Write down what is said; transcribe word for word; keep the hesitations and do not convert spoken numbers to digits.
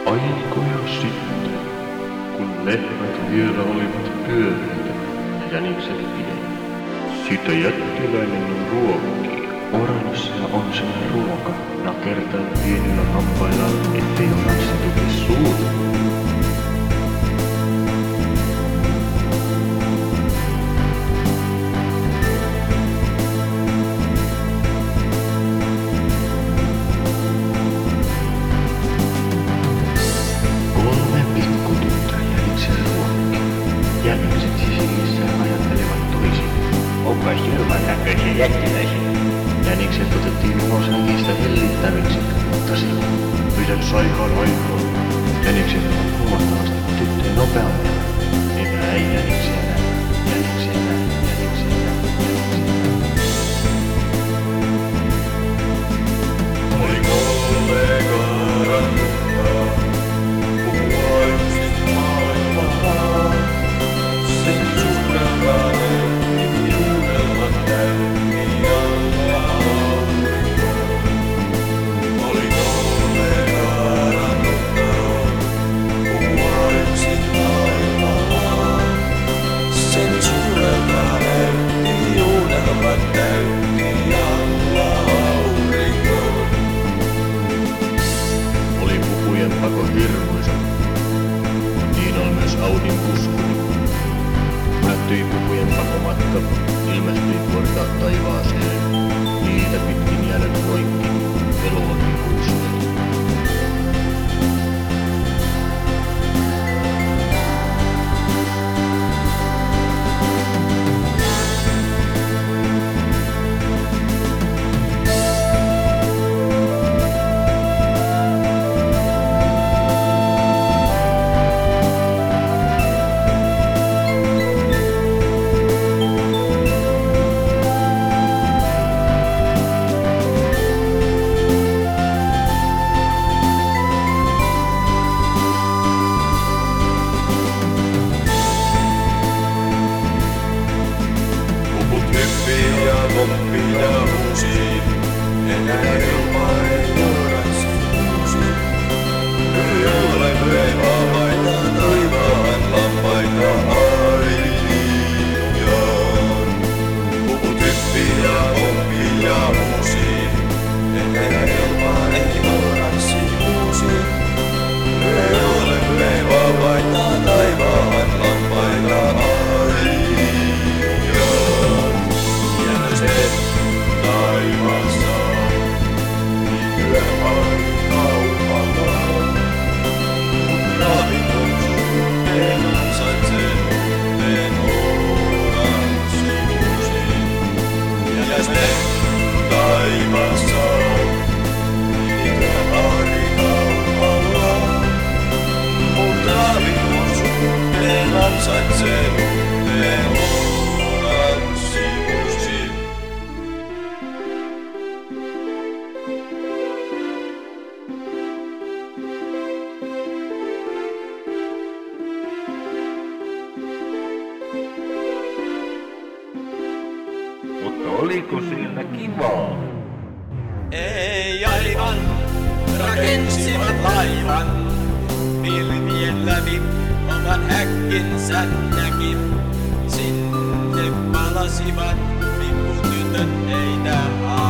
Aikoja sitten, kun lehmät vielä olivat pyöreitä ja jänikset pieniä, sitä jättiläinen ruokkii. Oranssia on sen ruoka, nakertaa pienillä hampaillaan, ettei oranssi tuki suuta. Jänikset sisillissään ajattelevat toisin. Onpas hirvan näköisiä jättiläisiä. Jänikset otettiin ulos häkistä hellittäviksi, mutta silloin pyydän saikaan aikaa. Jänikset ovat huomattavasti tyttöjä nopeampia. Enää ei jäniksiä näy, jäniksiä näy, jäniksiä näy, jäniksiä näy. Oli kolme karannuttaa, puhua yksin maailmaa. Sen suurempaa näytti unelmat täytti alla aurinko. Oli kolme karannuttaa, puhua yksin maailmaa. Sen suurempaa näytti unelmat täytti alla aurinko. Oli puhujen pako hirmuisa, niin on myös Audin puskuri. Näyttyi puhujen pakomatka, ilmestyi portaat taivaaseen, niitä pitkin jäädät roikki, eloon ikuisuuteen. Oppia uusiin, enää ilmaa ei oranssi uusiin. Ei ole vapaita taivaan lampaita aijaan. Puvut hyppiä, oppia uusiin, enää ilmaa ei oranssi uusiin. Ei ole vapaita taivaan lampaita aijaan. Taivassa, niin yöpari kaupalla. Mut ravinnon suhteen ansaitsee nuhteen oranssi uusiin. Ja sitten taivassa, niin yöpari kaupalla. Mut ravinnon suhteen ansaitsee nuhteen oranssi uusiin. Mutta oliko siellä kivaa? Ei aivan, rakensivat laivan, pilvien läpi oman häkkinsä näki. Sinne palasivat pikkutytöt heitä